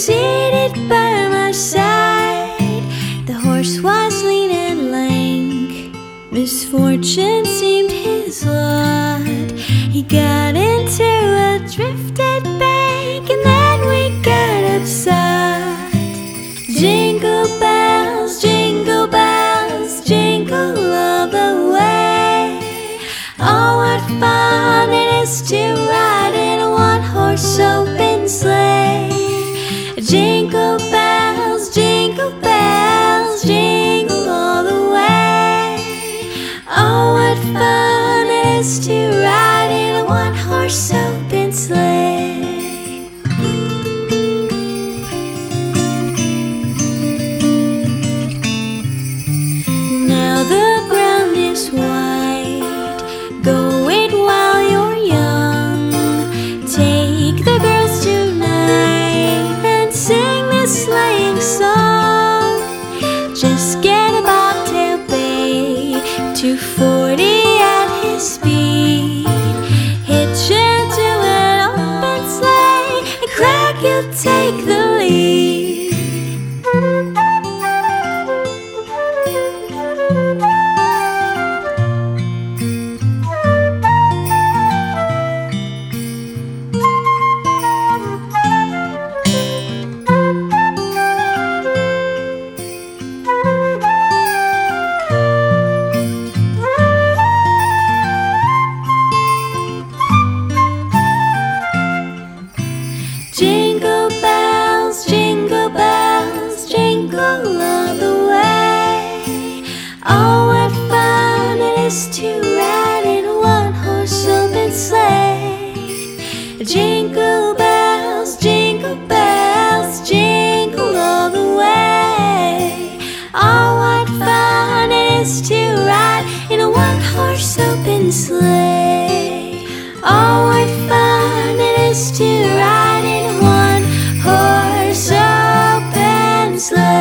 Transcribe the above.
seated by my side. The horse was lean and lank, misfortune seemed his lot. He got into a drifted bank, and then we got upset. Jingle bells, jingle all the way. Oh, what fun it is to ride in a one-horse open sleigh. Jingle bells, jingle all the way. Oh, what fun it is to ride in a one-horse open sleigh. Now the ground is white, go it while you're young. Take the girls tonight and sing this sleighing song. Just get a bobtail bay, 240 at his speed. Hitch into an open sleigh, and crack, you'll take the lead. Jingle bells, jingle all the way. Oh, what fun it is to ride in a one-horse open sleigh. Jingle bells, jingle all the way. Oh, what fun it is to ride in a one-horse open sleigh. Oh, what fun it is to ride in a one-horse open sleigh.